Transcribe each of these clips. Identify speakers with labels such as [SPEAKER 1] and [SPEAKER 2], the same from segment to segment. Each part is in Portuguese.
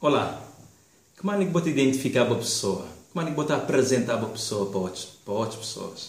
[SPEAKER 1] Olá, como é que você identificar a pessoa? Como é que você apresentar a pessoa para outras pessoas?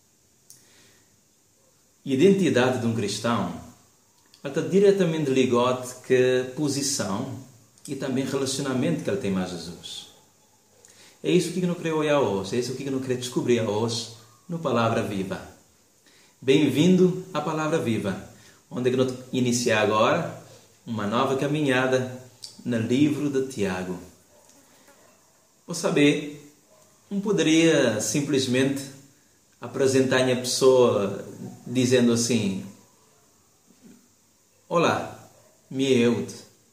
[SPEAKER 1] A identidade de um cristão está diretamente ligada com a posição e também relacionamento que ele tem com Jesus. É isso que eu não queria olhar hoje, é isso que eu não queria descobrir hoje no Palavra Viva. Bem-vindo à Palavra Viva, onde eu vou iniciar agora uma nova caminhada no livro de Tiago. Vou saber, não poderia simplesmente apresentar a pessoa dizendo assim: Olá, me é Eude.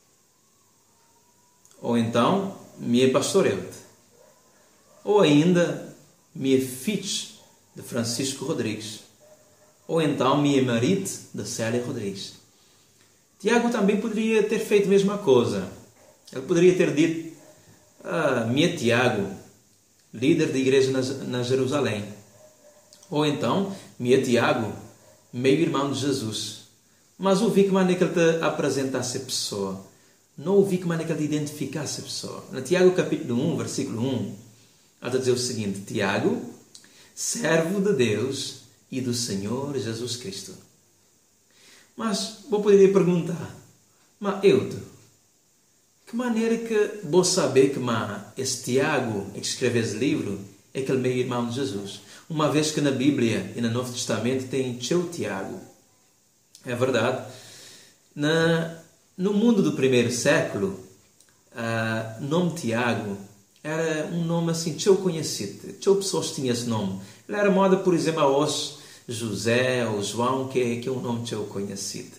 [SPEAKER 1] Ou então, me é Pastor Eude. Ou ainda, me é filho de Francisco Rodrigues. Ou então, me é marido de Célia Rodrigues. Tiago também poderia ter feito a mesma coisa. Ele poderia ter dito: me é Tiago, líder da igreja na Jerusalém. Ou então, me é Tiago, meio irmão de Jesus. Mas ouvi que maneira que ele te apresentasse a pessoa. Não ouvi que maneira que ele te identificasse a pessoa. Na Tiago capítulo 1, versículo 1, ele está a dizer o seguinte: Tiago, servo de Deus e do Senhor Jesus Cristo. Mas vou poderia perguntar: mas Eude, que maneira que vou saber que esse Tiago que escreveu esse livro é aquele meio irmão de Jesus? Uma vez que na Bíblia e no Novo Testamento tem teu Tiago. É verdade. No mundo do primeiro século, o nome Tiago era um nome assim, teu conhecido. Teu pessoas tinham esse nome. Ele era moda, por exemplo, hoje, José ou João, que é um nome teu conhecido.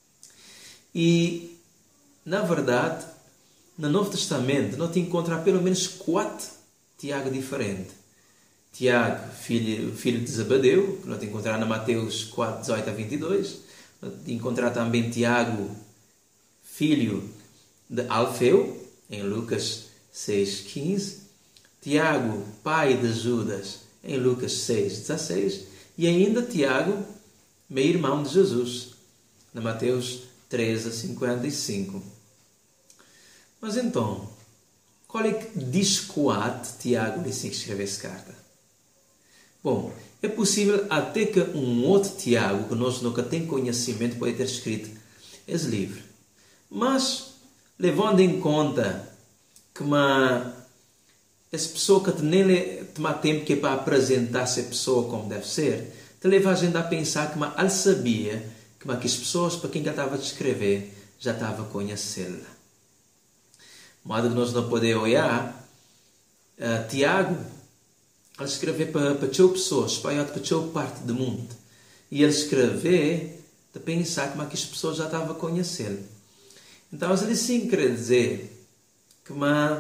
[SPEAKER 1] E, na verdade, no Novo Testamento, nós encontramos pelo menos 4 Tiago diferentes. Tiago, filho de Zebedeu, que nós encontramos na Mateus 4, 18 a 22. Nós encontramos também Tiago, filho de Alfeu, em Lucas 6, 15. Tiago, pai de Judas, em Lucas 6, 16. E ainda Tiago, meio-irmão de Jesus, na Mateus 13, 55. Mas então, qual é que discoate Tiago disse que escreveu essa carta? Bom, é possível até que um outro Tiago, que nós nunca temos conhecimento, pode ter escrito esse livro. Mas, levando em conta que essa pessoa que nem toma tempo que é para apresentar essa pessoa como deve ser, te leva a gente a pensar que ele sabia que as pessoas para quem ele estava a escrever já estava a conhecê-la. Modo que nós não podemos olhar, Tiago, ele escreveu para pessoas, espalhado para toda parte do mundo. E ele escreveu de pensar que as pessoas já estavam a conhecê-lo. Então, ele sim quer dizer que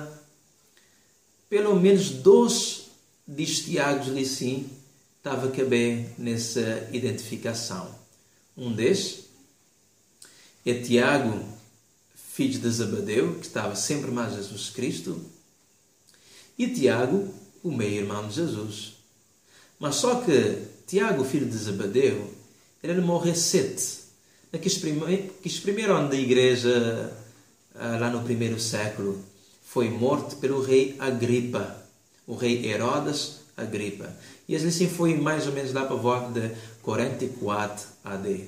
[SPEAKER 1] pelo menos 2 dos Tiagos ali sim estava a caber nessa identificação. Um destes é Tiago, filho de Zebedeu, que estava sempre mais Jesus Cristo, e Tiago, o meio-irmão de Jesus. Mas só que Tiago, filho de Zebedeu, ele morreu cedo. Naqueles primeiro ano da igreja, lá no primeiro século, foi morto pelo rei Agripa, o rei Herodes Agripa. E assim foi mais ou menos lá para volta de 44 AD.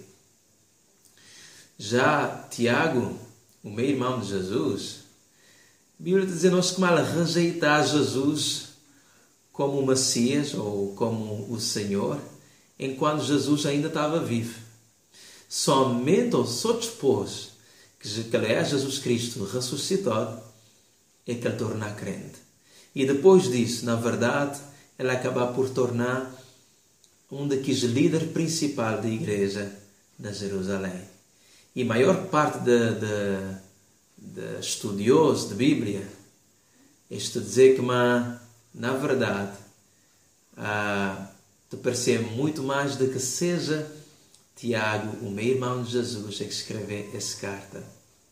[SPEAKER 1] Já Tiago, o meio-irmão de Jesus, a Bíblia está dizendo que ele rejeitar Jesus como o Messias ou como o Senhor, enquanto Jesus ainda estava vivo. Somente ou só depois que ele é Jesus Cristo ressuscitado é que ele torna crente. E depois disso, na verdade, ele acaba por tornar um daqueles líderes principais da igreja de Jerusalém. E a maior parte de estudiosos de Bíblia está a dizer que, na verdade, te parece muito mais do que seja Tiago, o meio-irmão de Jesus, que escreveu essa carta.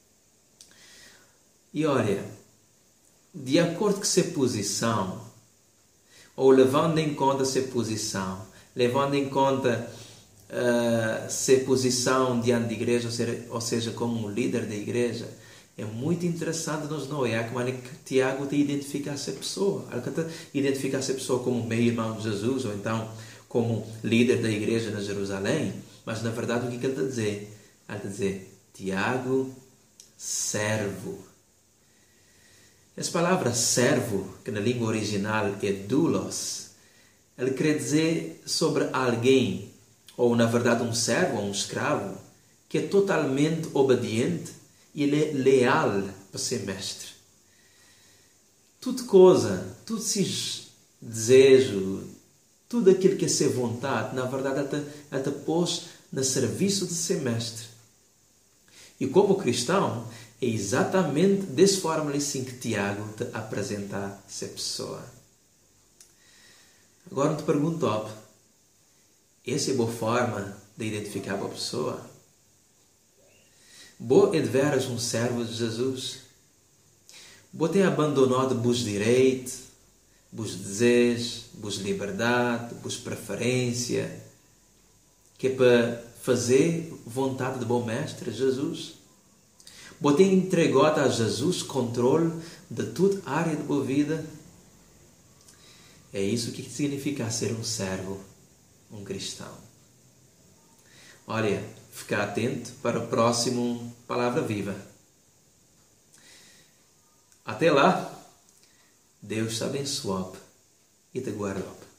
[SPEAKER 1] E olha, de acordo com essa posição, ou levando em conta essa posição, levando em conta essa posição diante da igreja, ou seja, como um líder da igreja, É muito interessante nós não olhar como é que Tiago te identifica essa pessoa. Ele te identifica essa pessoa como meio-irmão de Jesus, ou então como líder da igreja na Jerusalém. Mas, na verdade, o que ele está a dizer? Ele está a dizer, Tiago, servo. Essa palavra servo, que na língua original é doulos, ele quer dizer sobre alguém, ou na verdade um servo ou um escravo, que é totalmente obediente e ele é leal para ser mestre. Tudo esses desejos, tudo aquilo que é ser vontade, na verdade ele te pôs no serviço de ser mestre. E como cristão, é exatamente dessa forma assim que Tiago te apresenta essa pessoa. Agora te pergunto, essa é a boa forma de identificar a pessoa? Boa é de veras um servo de Jesus? Boa tem abandonado os direitos, os desejos, os liberdade, as preferências, que é para fazer vontade de bom mestre, Jesus? Boa tem entregado a Jesus controle de toda a área da boa vida? É isso que significa ser um servo, um cristão. Olha, fica atento para o próximo Palavra Viva. Até lá, Deus te abençoe e te guarde.